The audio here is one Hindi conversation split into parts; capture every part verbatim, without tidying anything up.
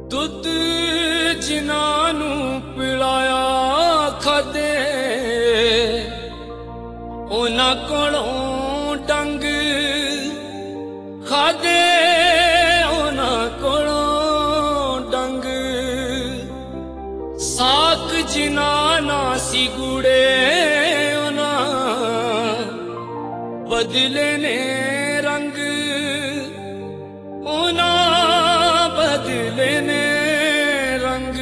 दुध जिन्हां पिलाया खादे उन्हां कोलों डंग खादे उन्हां कोलों डंग साक जिन्हां ना सी गुड़े उन्हां बदले ने रंग उन्हां बदले ने रंग।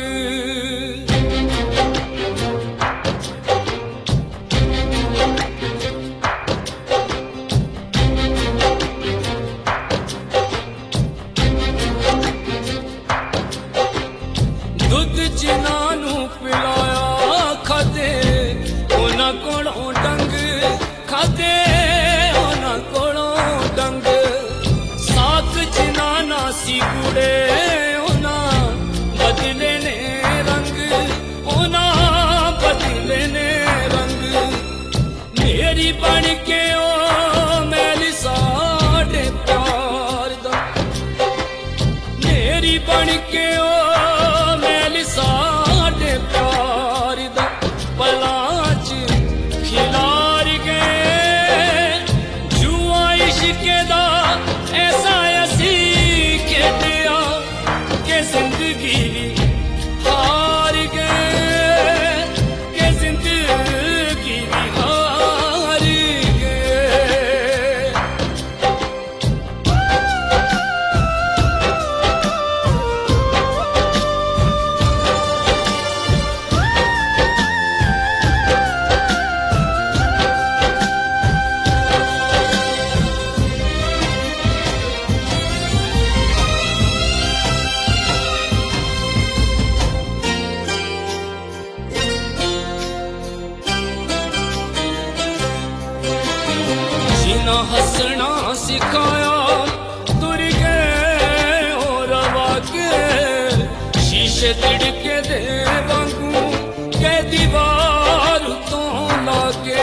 दुध जिन्हां पिलाया खादे उन्हां कोलों डंग खादे उन्हां कोलों डंग साक जिन्हां ना सी गुड़े उन्हां बदले ने रंग उन्हां बदले ने रंग। मेरी बन के ओ मैली साढ़े प्यार दा मेरी बन के ओ मैली साढ़े प्यार दा पलां च खिलार गए जुआ इश्के दा ऐसा असी खेडिया के जिंदगी हार गए के जिंदगी हार गए। जिन्हां हंसना सिखाया तुर गए और रवा के शीशे तिड़के दे वांगू के दीवार तो लागे।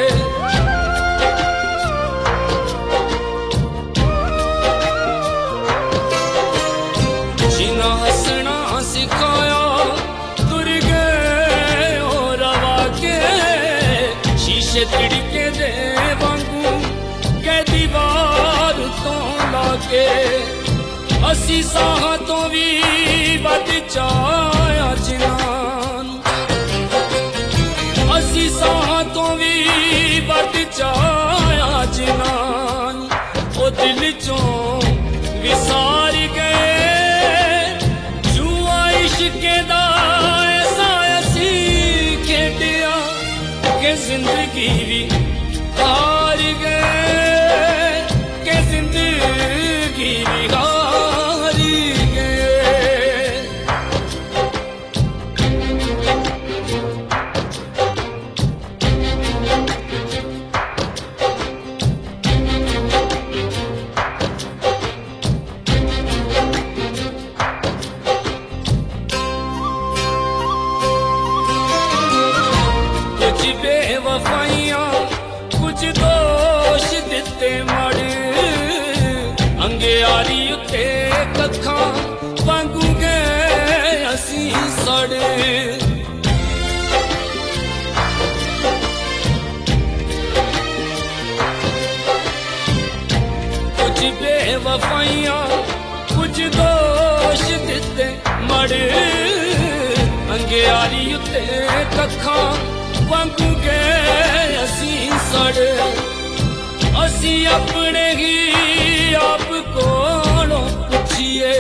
जिन्हां हंसना सिखाया तुर गए और रवा के शीशे तिड़के दे वांगू के दीवार तो लागे। असी साह तो भी बद चाया जिन्हां असी साह तो भी बद चाया जिन्हां ओ दिल चों विसार गए जुआ इश्के दा ऐसा असी खेडिया के जिंदगी भी हार गए के जिंदगी भी हार गए। कुछ बेवफाइयां कुछ दोष दिते मड़ अंगेयारी उत्ते कखां वांगू गए असी सड़। कुछ बेवफाइयां कुछ दोष दिते मड़ अंगेयारी उत्ते कखां वांगू गए असी सड़। असी अपने ही आप कोलों पुछिए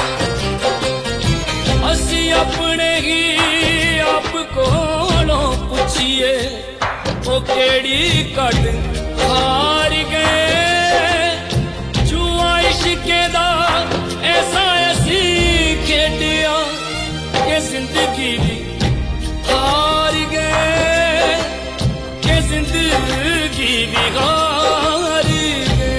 असी अपने ही आप कोलों पुछिए ओ केड़ी कट हार गए जुआ इश्के दा ऐसा असी खेडिया के जिंदगी भी हार गए के जिंदगी भी हार गए।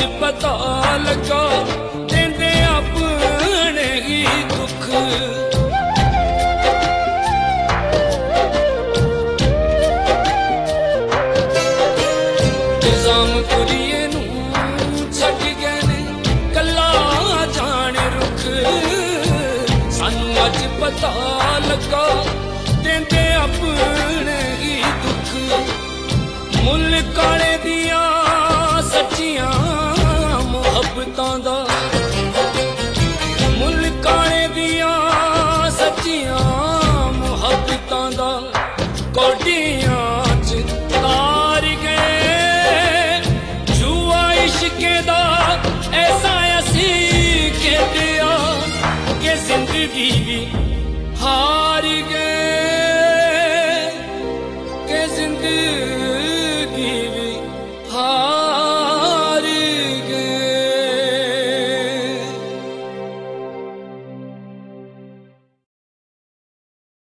च पता लगा देंदे अपने ही दुख निजाम कुरिए नू छड़ गए ने कला जान रुख सानू अज पता लगा देंदे अपने ही दुख मुल काले दिया सच्चियां मुहब्बतां दा मुल काले दिया सच्चियां मुहब्बतां दा कोडियां च तार गए जुआ इश्के दा ऐसा असी खेडिया कि जिंदगी भी हार गए।